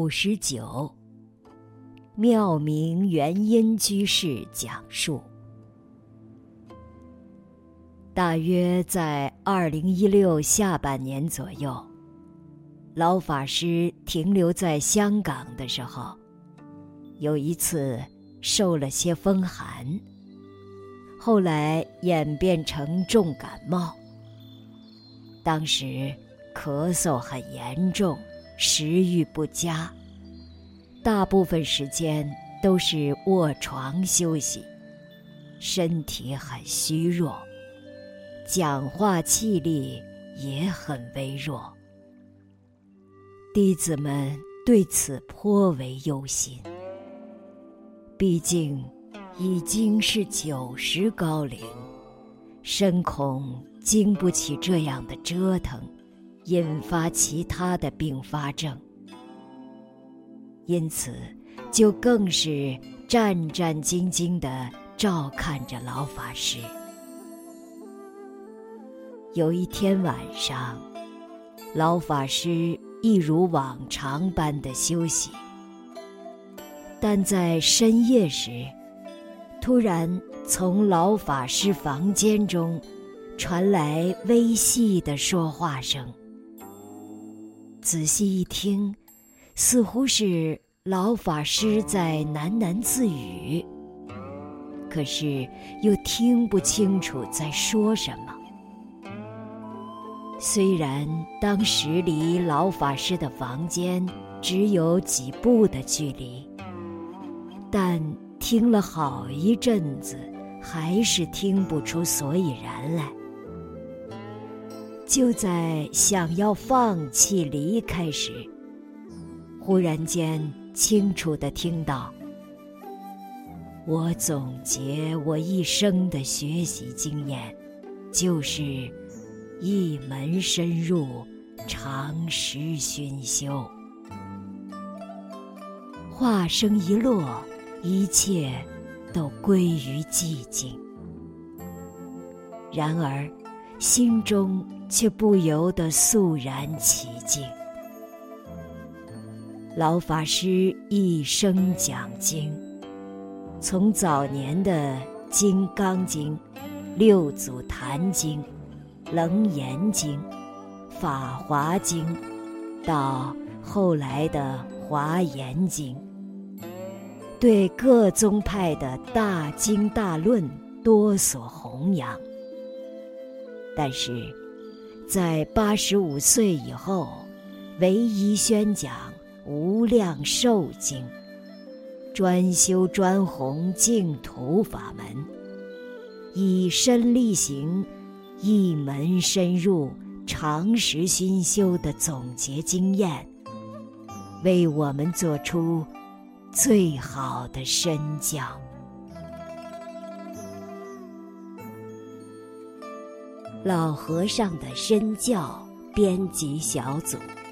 59，妙明元音居士讲述。大约在2016下半年左右，老法师停留在香港的时候，有一次受了些风寒，后来演变成重感冒。当时咳嗽很严重，食欲不佳，大部分时间都是卧床休息，身体很虚弱，讲话气力也很微弱。弟子们对此颇为忧心，毕竟已经是90高龄，深恐经不起这样的折腾，引发其他的并发症，因此就更是战战兢兢地照看着老法师。有一天晚上，老法师一如往常般的休息，但在深夜时，突然从老法师房间中传来微细的说话声。仔细一听，似乎是老法师在喃喃自语，可是又听不清楚在说什么。虽然当时离老法师的房间只有几步的距离，但听了好一阵子，还是听不出所以然来。就在想要放弃离开时，忽然间清楚地听到：我总结我一生的学习经验，就是一门深入，常时熏修。话声一落，一切都归于寂静。然而心中却不由得肃然起敬。老法师一生讲经，从早年的《金刚经》、六祖坛经、楞严经、法华经，到后来的华严经，对各宗派的大经大论多所弘扬。但是在85岁以后，唯一宣讲无量寿经，专修专弘净土法门，以身力行，一门深入，常时熏修的总结经验，为我们做出最好的身教。老和尚的身教编辑小组。